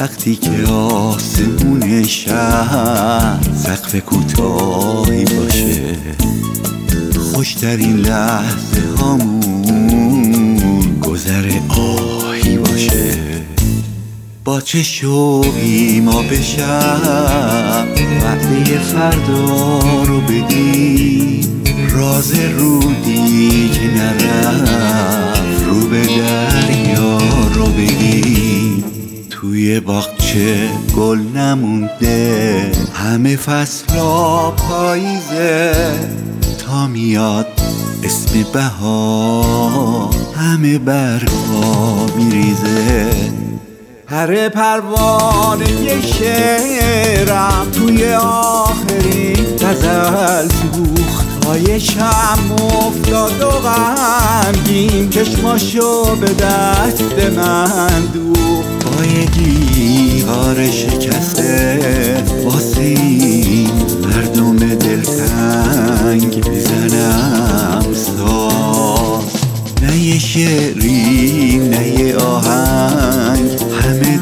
وقتی که آسمون شهر سقف کوتاهی باشه، خوشترین لحظه هامون گذر آهی باشه. با چه شوقی ما بشم وعده فردا رو بدیم، راز رودی که نرفت رو به دریا رو بگیم. توی باغچه گل نمونده، همه فصلا پاییزه، تا میاد اسم بهار همه برگا میریزه. هر پروانه یه شعرم توی آخرین غزل سوخت، پای شم افتاد و غمگین چشماشو به دست من دوخت. با یه دیوار شکسته واسه این مردم دلتنگ بزنم ساز، نه یه شعری نه یه آهنگ، همه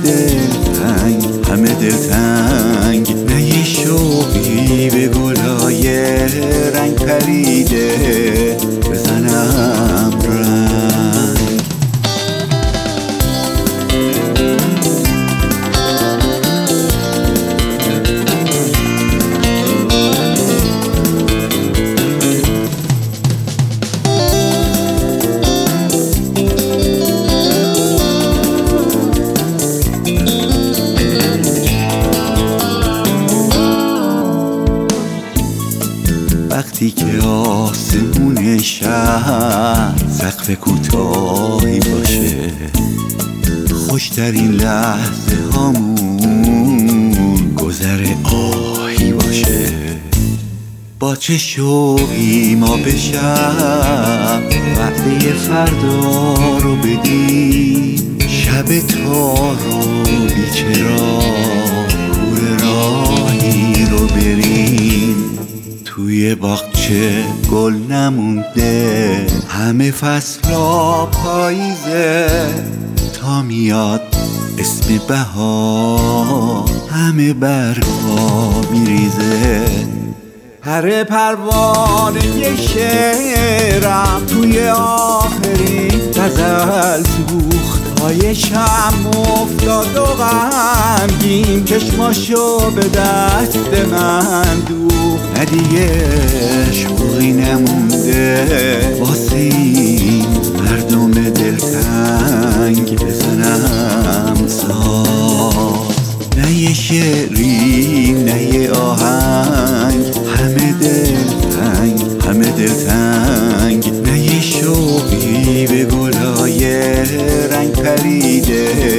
دلتنگ، نه یه شوقی به گلای رنگ پریده بزنم رنگ. وقتی که آسمون شهر سقف کوتاهی باشه، خوشترین لحظه هامون گذر آهی باشه. با چه شوقی ما بشم وعده فردا رو بدیم، شب تار و بیچراغ کوره راهی رو بریم. توی باغچه گل نمونده، همه فصلا پاییزه، تا میاد اسم بهار همه برگا میریزه. هر پروانه یه شعرم توی آخرین غزل سوخت، پای شم افتاد و غمگین چشماشو به دست من دوخت. نه دیگه شوقی نمونده واسه این مردم دلتنگ بزنم ساز، نه یه شعری نه یه آهنگ، همه دلتنگ، نه یه شوقی به گلای رنگ پریده